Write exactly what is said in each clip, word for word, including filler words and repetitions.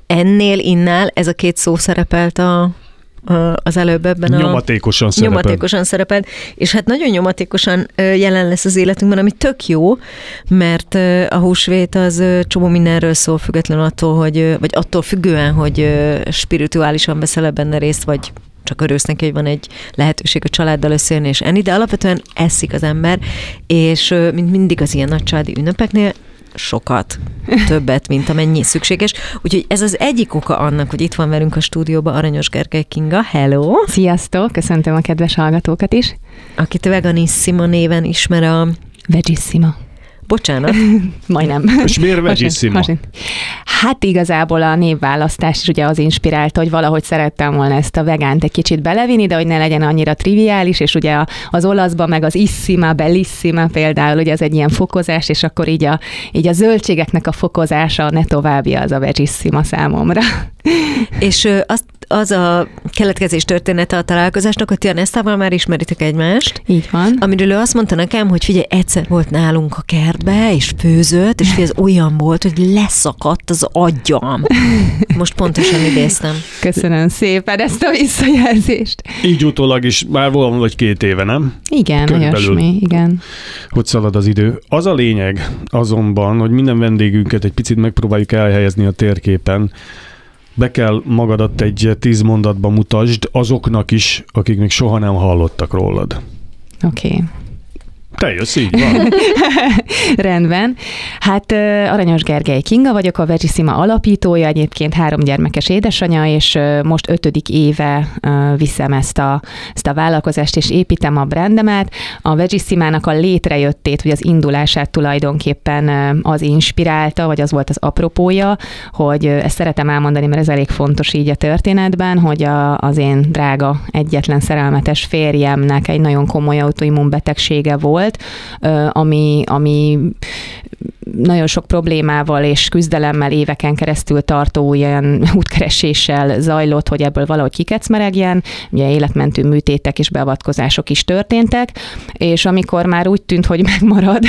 ennél, innál ez a két szó szerepelt a, a, az előbb ebben a... Nyomatékosan szerepelt. Nyomatékosan szerepelt, és hát nagyon nyomatékosan jelen lesz az életünkben, ami tök jó, mert a húsvét az csomó mindenről szól, függetlenül attól, hogy, vagy attól függően, hogy spirituálisan veszel benne részt, vagy csak örülsz neki, hogy van egy lehetőség a családdal összejönni és enni, de alapvetően eszik az ember, és mint mindig az ilyen nagy családi ünnepeknél sokat, többet, mint amennyi szükséges. Úgyhogy ez az egyik oka annak, hogy itt van velünk a stúdióban Aranyos Gergely Kinga. Hello! Sziasztok! Köszöntöm a kedves hallgatókat is! Akit Veganissima néven ismer a... Vegissima. Bocsánat. Majdnem. És miért Vegissima? Hát igazából a névválasztás is ugye az inspirálta, hogy valahogy szerettem volna ezt a vegánt egy kicsit belevinni, de hogy ne legyen annyira triviális, és ugye az olaszban meg az issima, bellissima például, ugye az egy ilyen fokozás, és akkor így a, így a zöldségeknek a fokozása ne továbbja az a Vegissima számomra. És azt az a keletkezés története a találkozásnak, hogy ti a Nesztával már ismeritek egymást. Így van. Amiről ő azt mondta nekem, hogy figyelj, egyszer volt nálunk a kertbe, és főzött, és ez olyan volt, hogy leszakadt az agyam. Most pontosan idéztem. Köszönöm szépen ezt a visszajelzést. Így utólag is már volna vagy két éve, nem? Igen, olyasmi, igen. Hogy szalad az idő. Az a lényeg azonban, hogy minden vendégünket egy picit megpróbáljuk elhelyezni a térképen. Be kell magadat egy tíz mondatba mutasd azoknak is, akik még soha nem hallottak rólad. Oké. Okay. Te jössz, így van. Rendben. Hát Aranyos Gergely Kinga vagyok, a Vegissima alapítója, egyébként három gyermekes édesanya, és most ötödik éve viszem ezt a, ezt a vállalkozást, és építem a brandemet. A Vegissimának a létrejöttét, vagy az indulását tulajdonképpen az inspirálta, vagy az volt az apropója, hogy ezt szeretem elmondani, mert ez elég fontos így a történetben, hogy a, az én drága, egyetlen szerelmetes férjemnek egy nagyon komoly autoimmunbetegsége volt, ami, ami nagyon sok problémával és küzdelemmel éveken keresztül tartó ilyen útkereséssel zajlott, hogy ebből valahogy kikecmeregjen. Ugye életmentő műtétek és beavatkozások is történtek, és amikor már úgy tűnt, hogy megmarad,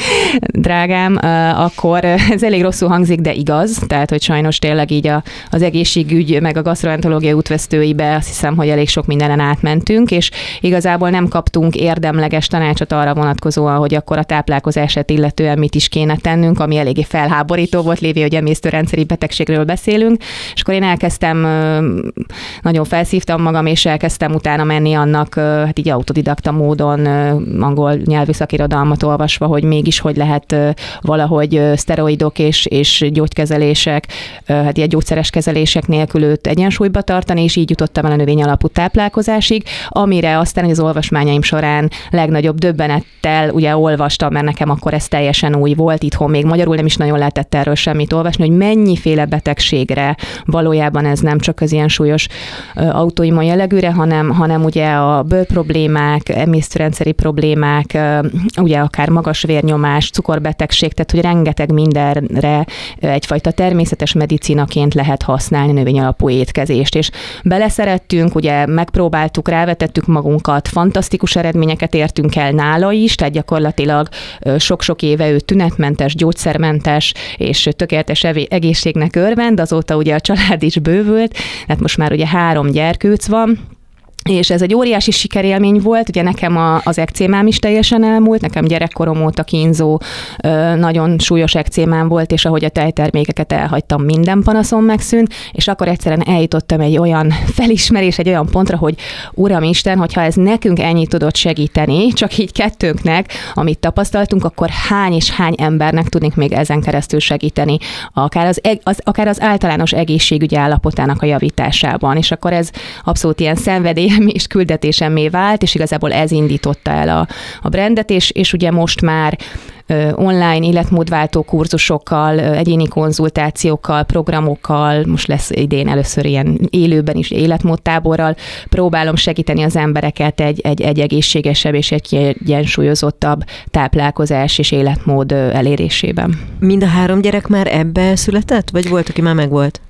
drágám, akkor ez elég rosszul hangzik, de igaz, tehát, hogy sajnos tényleg így a, az egészségügy, meg a gasztroenterológia útvesztőibe azt hiszem, hogy elég sok mindenen átmentünk, és igazából nem kaptunk érdemleges tanácsot arra vonatkozóan, hogy akkor a táplálkozását illetően mit is kéne tennünk, ami eléggé felháborító volt, lévén, hogy emésztőrendszeri betegségről beszélünk, és akkor én elkezdtem, nagyon felszívtam magam, és elkezdtem utána menni annak, hát így autodidakta módon, angol nyelvű szakirodalmat olvasva, hogy mégis hogy lehet valahogy szteroidok és, és gyógykezelések, hát ilyen gyógyszeres kezelések nélkül őt egyensúlyba tartani, és így jutottam el a növény alapú táplálkozásig, amire aztán az olvasmányaim során legnagyobb döbbenettel ugye olvastam, mert nekem akkor ez teljesen új volt, itthon még magyarul nem is nagyon lehetett erről semmit olvasni, hogy mennyiféle betegségre valójában ez nem csak az ilyen súlyos autoimmun jellegűre, hanem, hanem ugye a bőrproblémák, emésztőrendszeri problémák, ugye akár magas vérnyomás, cukorbetegség, tehát hogy rengeteg mindenre egyfajta természetes medicinaként lehet használni növényalapú étkezést, és beleszerettünk, ugye megpróbáltuk, rávetettük magunkat, fantasztikus eredményeket értünk el nála is, tehát gyakorlatilag sok-sok éve ő tünetmentes, gyógyszermentes és tökéletes egészségnek örvend, azóta ugye a család is bővült, tehát most már ugye három gyerkőc van, és ez egy óriási sikerélmény volt, ugye nekem a, az ekcémám is teljesen elmúlt, nekem gyerekkorom óta kínzó, nagyon súlyos ekcémám volt, és ahogy a tejtermékeket elhagytam, minden panaszom megszűnt, és akkor egyszerűen eljutottam egy olyan felismerés, egy olyan pontra, hogy Uramisten, hogyha ez nekünk ennyit tudott segíteni, csak így kettőnknek, amit tapasztaltunk, akkor hány és hány embernek tudnék még ezen keresztül segíteni, akár az, az, akár az általános egészségügyi állapotának a javításában, és akkor ez abszolút ilyen szenvedély és küldetésemmé vált, és igazából ez indította el a, a brandet, és, és ugye most már online életmódváltó kurzusokkal, egyéni konzultációkkal, programokkal, most lesz idén először ilyen élőben is életmódtáborral, próbálom segíteni az embereket egy, egy, egy egészségesebb és egy kiegyensúlyozottabb táplálkozás és életmód elérésében. Mind a három gyerek már ebbe született? Vagy volt, aki már megvolt?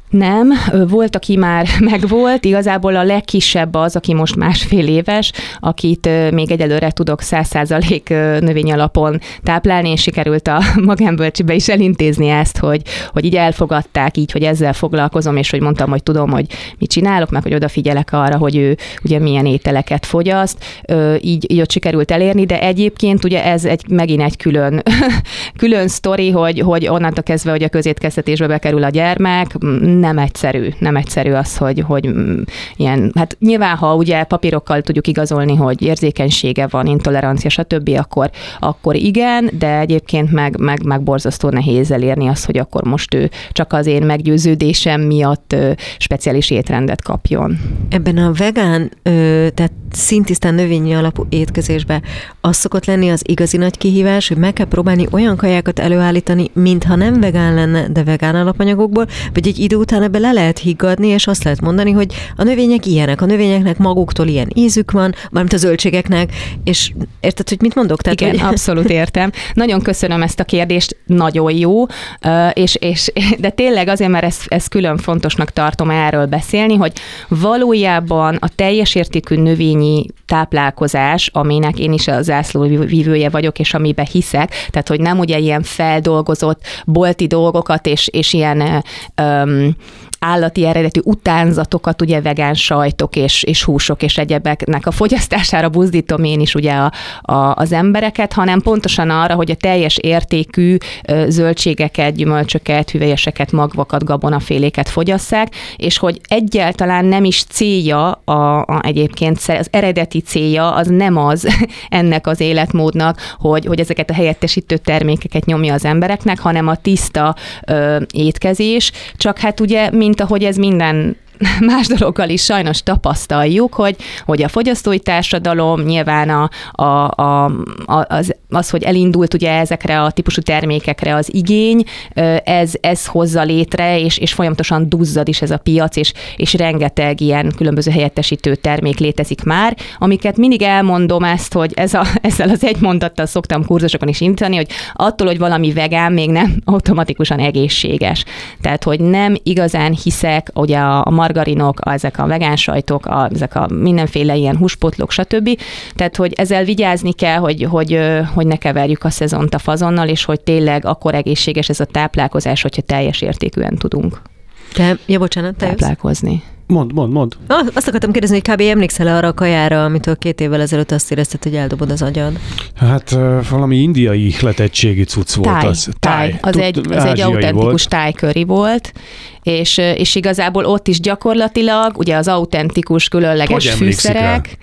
Nem, volt, aki már megvolt, igazából a legkisebb az, aki most másfél éves, akit még egyelőre tudok száz százalék növény alapon táplálni, és sikerült a magánbölcsibe is elintézni ezt, hogy, hogy így elfogadták, így, hogy ezzel foglalkozom, és hogy mondtam, hogy tudom, hogy mit csinálok, meg hogy odafigyelek arra, hogy ő ugye milyen ételeket fogyaszt, így, így ott sikerült elérni, de egyébként ugye ez egy, megint egy külön, külön sztori, hogy, hogy onnantól kezdve, hogy a közétkeztetésbe bekerül a gyermek, nem egyszerű, nem egyszerű az, hogy, hogy ilyen, hát nyilván, ha ugye papírokkal tudjuk igazolni, hogy érzékenysége van, intolerancia, stb., akkor, akkor igen, de egyébként meg, meg, meg borzasztó nehéz elérni azt, hogy akkor most ő csak az én meggyőződésem miatt ö, speciális étrendet kapjon. Ebben a vegán, ö, tehát szintisztán növényi alapú étkezésben az szokott lenni az igazi nagy kihívás, hogy meg kell próbálni olyan kajákat előállítani, mintha nem vegán lenne, de vegán alapanyagokból, vagy egy idő után ebbe le lehet higgadni, és azt lehet mondani, hogy a növények ilyenek, a növényeknek maguktól ilyen ízük van, mármint a zöldségeknek, és érted, hogy mit mondok? Tehát, igen, hogy... abszolút értem. Nagyon köszönöm ezt a kérdést, nagyon jó, és, és, de tényleg azért, mert ezt, ezt külön fontosnak tartom erről beszélni, hogy valójában a teljes értékű növényi táplálkozás, aminek én is a zászlóvívője vagyok, és amiben hiszek, tehát hogy nem ugye ilyen feldolgozott bolti dolgokat, és, és ilyen um, állati eredetű utánzatokat, ugye vegán sajtok és, és húsok és egyebeknek a fogyasztására buzdítom én is ugye a, a, az embereket, hanem pontosan arra, hogy a teljes értékű zöldségeket, gyümölcsöket, hüvelyeseket, magvakat, gabonaféléket fogyasszák, és hogy egyáltalán nem is célja a, a egyébként az eredeti célja az nem az ennek az életmódnak, hogy, hogy ezeket a helyettesítő termékeket nyomja az embereknek, hanem a tiszta ö, étkezés, csak hát ugye mint ahogy ez minden más dologgal is sajnos tapasztaljuk, hogy, hogy a fogyasztói társadalom nyilván a, a, a, az, az, hogy elindult ugye ezekre a típusú termékekre az igény, ez, ez hozza létre, és, és folyamatosan duzzad is ez a piac, és, és rengeteg ilyen különböző helyettesítő termék létezik már, amiket mindig elmondom ezt, hogy ez a, ezzel az egy mondattal szoktam kurzusokon is indítani, hogy attól, hogy valami vegán, még nem automatikusan egészséges. Tehát, hogy nem igazán hiszek, ugye a margarinok, ezek a vegán sajtok, a, ezek a mindenféle ilyen húspotlók, stb. Tehát, hogy ezzel vigyázni kell, hogy, hogy, hogy ne keverjük a szezont a fazonnal, és hogy tényleg akkor egészséges ez a táplálkozás, hogyha teljes értékűen tudunk Te, ja, bocsánat, te táplálkozni. Mond, mond, mond. Ah, azt akartam kérdezni, hogy kb. Emlékszel arra a kajára, amitől két évvel ezelőtt azt érezted, hogy eldobod az agyad? Hát uh, valami indiai ihletettségi cucc volt táj, az. Táj. táj. Az, Tud, egy, az egy autentikus tájköri volt, és, és igazából ott is gyakorlatilag, ugye az autentikus, különleges hogy fűszerek.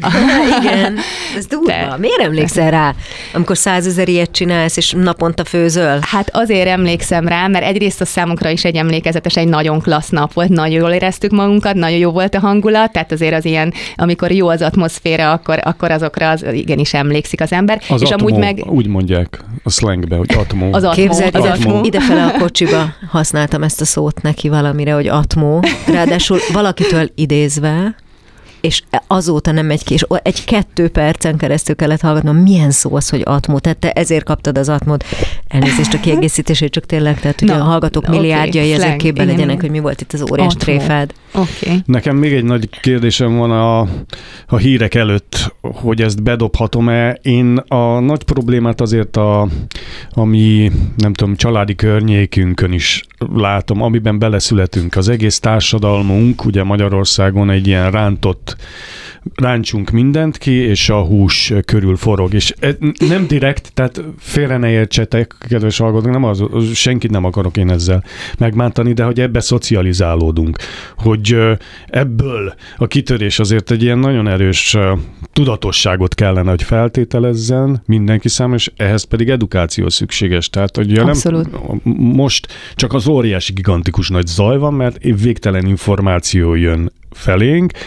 Igen, ez durva. Te. Miért emlékszel rá, amikor százezer ilyet csinálsz, és naponta főzöl? Hát azért emlékszem rá, mert egyrészt a számunkra is egy emlékezetes, egy nagyon klassz nap volt, nagyon jól éreztük magunkat, nagyon jó volt a hangulat, tehát azért az ilyen, amikor jó az atmoszféra, akkor, akkor azokra az, igenis emlékszik az ember. Az és atmó, amúgy meg... úgy mondják a slangbe, hogy atmó. Az atmó. Képzeld, az atmó. Idefele a kocsiba használtam ezt a szót neki valamire, hogy atmó. Ráadásul valakitől idézve, és azóta nem megy ki, és egy-kettő percen keresztül kellett hallgatnom, milyen szó az, hogy atmó, tehát te ezért kaptad az atmót. Elnézést a kiegészítését, csak tényleg, tehát ugye no, a hallgatók milliárdjai okay, ezek képben legyenek, hogy mi volt itt az óriás atmó. Tréfád. Okay. Nekem még egy nagy kérdésem van a, a hírek előtt, hogy ezt bedobhatom-e. Én a nagy problémát azért a, ami, nem tudom, családi környékünkön is látom, amiben beleszületünk. Az egész társadalmunk, ugye Magyarországon egy ilyen rántott ráncsunk mindent ki, és a hús körül forog. És nem direkt, tehát félre ne értsetek, kedves hallgatók, nem az, senkit nem akarok én ezzel megmántani, de hogy ebbe szocializálódunk. Hogy ebből a kitörés azért egy ilyen nagyon erős tudatosságot kellene, hogy feltételezzen mindenki számára, és ehhez pedig edukáció szükséges. Tehát, hogy nem, most csak az óriási, gigantikus nagy zaj van, mert végtelen információ jön felénk,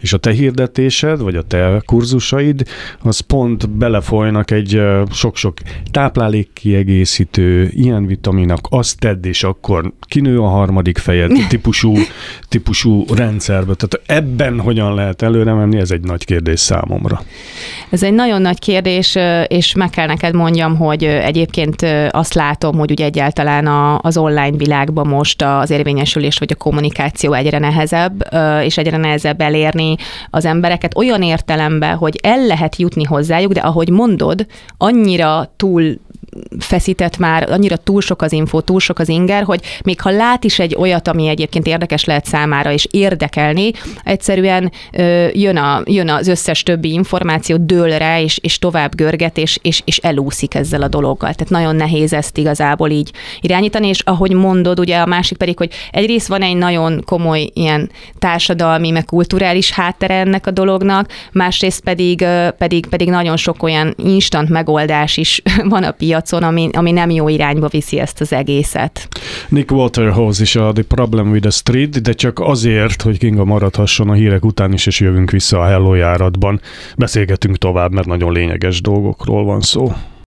és a te hirdetésed, vagy a te kurzusaid, az pont belefolynak egy sok-sok táplálékkiegészítő, ilyen vitaminak, azt tedd, és akkor kinő a harmadik fejed típusú, típusú rendszerbe. Tehát ebben hogyan lehet előre menni, ez egy nagy kérdés számomra. Ez egy nagyon nagy kérdés, és meg kell neked mondjam, hogy egyébként azt látom, hogy ugye egyáltalán az online világban most az érvényesülés vagy a kommunikáció egyre nehezebb, és egyre nehezebb elérni az embereket olyan értelemben, hogy el lehet jutni hozzájuk, de ahogy mondod, annyira túl feszített már, annyira túl sok az info, túl sok az inger, hogy még ha lát is egy olyat, ami egyébként érdekes lehet számára, és érdekelni, egyszerűen ö, jön, a, jön az összes többi információ, dől rá, és, és tovább görget, és, és, és elúszik ezzel a dologgal. Tehát nagyon nehéz ezt igazából így irányítani, és ahogy mondod, ugye a másik pedig, hogy egyrészt van egy nagyon komoly ilyen társadalmi, meg kulturális háttere ennek a dolognak, másrészt pedig, pedig, pedig nagyon sok olyan instant megoldás is van a piacon, Ami, ami nem jó irányba viszi ezt az egészet. Nick Waterhouse is a The Problem with the Street, de csak azért, hogy Kinga maradhasson a hírek után is, és jövünk vissza a Hello járatban. Beszélgetünk tovább, mert nagyon lényeges dolgokról van szó.